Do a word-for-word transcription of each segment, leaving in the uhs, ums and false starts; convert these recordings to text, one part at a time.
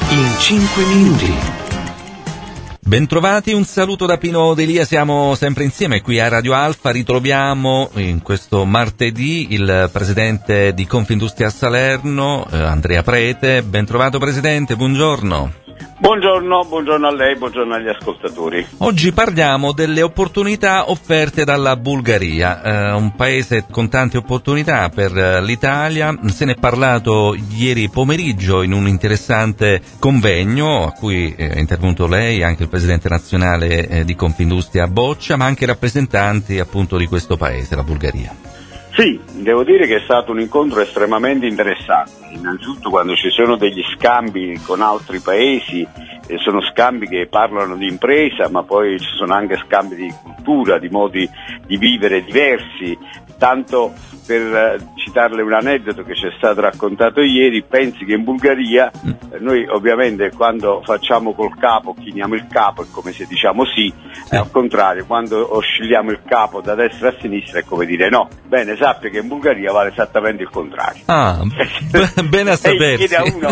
in cinque minuti. Bentrovati, un saluto da Pino Delia, siamo sempre insieme qui a Radio Alfa, ritroviamo in questo martedì il presidente di Confindustria Salerno, eh, Andrea Prete. Bentrovato Presidente, buongiorno. Buongiorno, buongiorno a lei, buongiorno agli ascoltatori. Oggi parliamo delle opportunità offerte dalla Bulgaria, eh, un paese con tante opportunità per l'Italia. Se ne è parlato ieri pomeriggio in un interessante convegno a cui è intervenuto lei, anche il presidente nazionale eh, di Confindustria Boccia, ma anche rappresentanti appunto di questo paese, la Bulgaria. Sì, devo dire che è stato un incontro estremamente interessante. Innanzitutto quando ci sono degli scambi con altri paesi, eh, sono scambi che parlano di impresa, ma poi ci sono anche scambi di cultura, di modi di vivere diversi. Tanto per eh, citarle un aneddoto che ci è stato raccontato ieri, pensi che in Bulgaria eh, noi ovviamente quando facciamo col capo, chiniamo il capo, è come se diciamo sì, sì. E al contrario, quando oscilliamo il capo da destra a sinistra è come dire no. Bene, sappia che in Bulgaria vale esattamente il contrario. Ah, b- bene a sapersi. E chiede a uno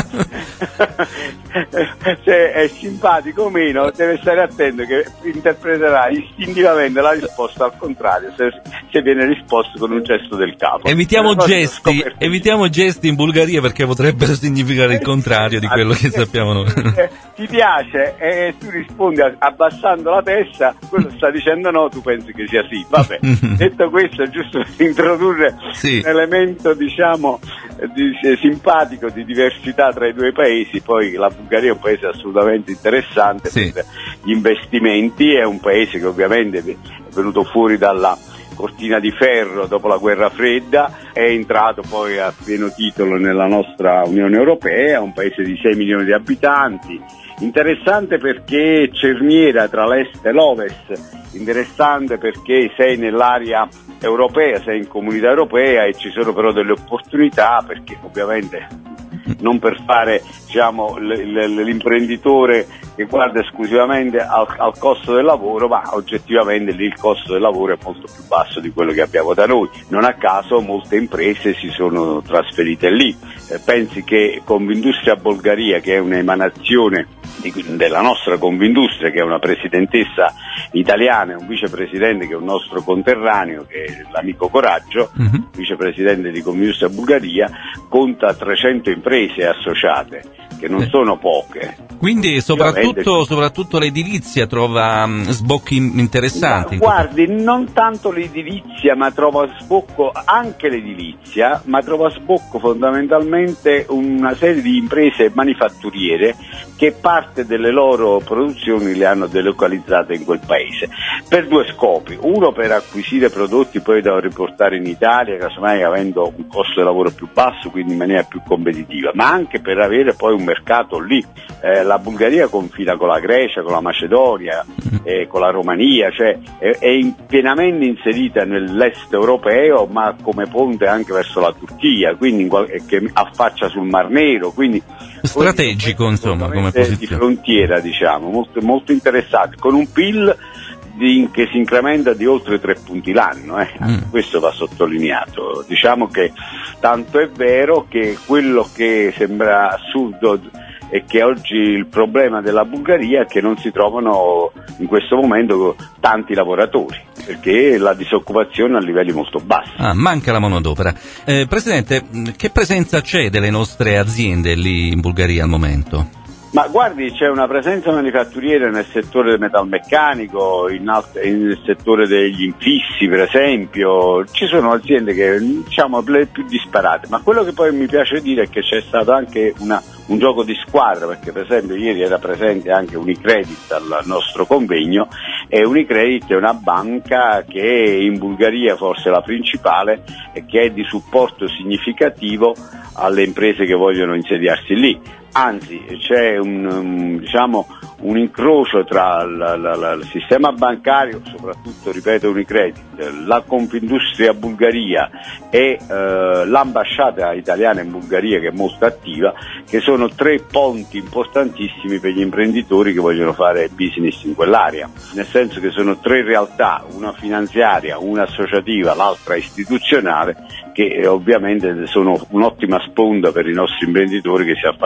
se è simpatico o meno, deve stare attento che interpreterà istintivamente la risposta al contrario, se, se viene risposto con un gesto del capo. Evitiamo gesti, evitiamo gesti in Bulgaria perché potrebbero significare il contrario di quello che sappiamo noi. Ti piace e tu rispondi abbassando la testa, quello sta dicendo no, tu pensi che sia sì. Vabbè, detto questo è giusto per introdurre sì. un elemento diciamo di, simpatico di diversità tra i due paesi. Poi la Bulgaria è un paese assolutamente interessante sì. per gli investimenti, è un paese che ovviamente è venuto fuori dalla cortina di ferro dopo la guerra fredda, è entrato poi a pieno titolo nella nostra Unione Europea, un paese di sei milioni di abitanti, interessante perché cerniera tra l'est e l'ovest, interessante perché sei nell'area europea, sei in comunità europea e ci sono però delle opportunità perché ovviamente non per fare diciamo l- l- l'imprenditore che guarda esclusivamente al, al costo del lavoro, ma oggettivamente lì il costo del lavoro è molto più basso di quello che abbiamo da noi. Non a caso molte imprese si sono trasferite lì. Eh, pensi che Confindustria Bulgaria, che è un'emanazione di, della nostra Confindustria, che è una presidentessa italiana e un vicepresidente che è un nostro conterraneo, che è l'amico Coraggio, mm-hmm. vicepresidente di Confindustria Bulgaria, conta trecento imprese associate, che non eh. sono poche. Quindi soprattutto, soprattutto l'edilizia trova um, sbocchi interessanti. Ma, guardi, non tanto l'edilizia, ma trova sbocco anche l'edilizia, ma trova sbocco fondamentalmente una serie di imprese manifatturiere che parte delle loro produzioni le hanno delocalizzate in quel paese, per due scopi: uno per acquisire prodotti poi da riportare in Italia, casomai avendo un costo di lavoro più basso, quindi in maniera più competitiva, ma anche per avere poi un mercato lì. Eh, la Bulgaria confina con la Grecia, con la Macedonia, eh, con la Romania, cioè è, è in, pienamente inserita nell'est europeo, ma come ponte anche verso la Turchia, quindi in, che affaccia sul Mar Nero, quindi strategico insomma come posizione di frontiera, diciamo, molto, molto interessante, con un P I L di, che si incrementa di oltre tre punti l'anno, eh. mm. questo va sottolineato. Diciamo che tanto è vero che quello che sembra assurdo è che oggi il problema della Bulgaria è che non si trovano in questo momento tanti lavoratori, perché la disoccupazione è a livelli molto bassi. Ah, manca la manodopera. Eh, Presidente, che presenza c'è delle nostre aziende lì in Bulgaria al momento? Ma guardi, c'è una presenza manifatturiera nel settore del metalmeccanico, in alt- nel settore degli infissi per esempio, ci sono aziende che diciamo le più disparate, ma quello che poi mi piace dire è che c'è stato anche una, un gioco di squadra, perché per esempio ieri era presente anche Unicredit al nostro convegno, e Unicredit è una banca che in Bulgaria forse è la principale e che è di supporto significativo alle imprese che vogliono insediarsi lì. Anzi, c'è un, um, diciamo, un incrocio tra la, la, la, il sistema bancario, soprattutto, ripeto, Unicredit, la Confindustria Bulgaria e eh, l'ambasciata italiana in Bulgaria, che è molto attiva, che sono tre ponti importantissimi per gli imprenditori che vogliono fare business in quell'area, nel senso che sono tre realtà, una finanziaria, una associativa, l'altra istituzionale, che eh, ovviamente sono un'ottima sponda per i nostri imprenditori che si affacciano su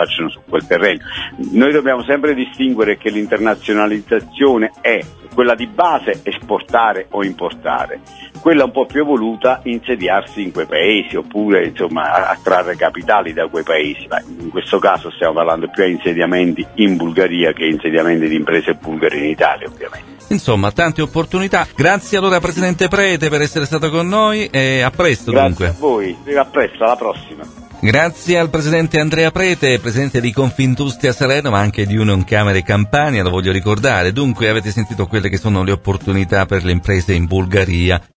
quel terreno. Noi dobbiamo sempre distinguere che l'internazionalizzazione è quella di base, esportare o importare, quella un po' più evoluta, insediarsi in quei paesi oppure insomma attrarre capitali da quei paesi, ma in questo caso stiamo parlando più di insediamenti in Bulgaria che insediamenti di imprese bulgare in Italia, ovviamente. Insomma, tante opportunità. Grazie allora Presidente Prete per essere stato con noi e a presto. Grazie dunque. a voi, a presto, alla prossima. Grazie al Presidente Andrea Prete, Presidente di Confindustria Salerno ma anche di Union Camere Campania, lo voglio ricordare. Dunque avete sentito quelle che sono le opportunità per le imprese in Bulgaria.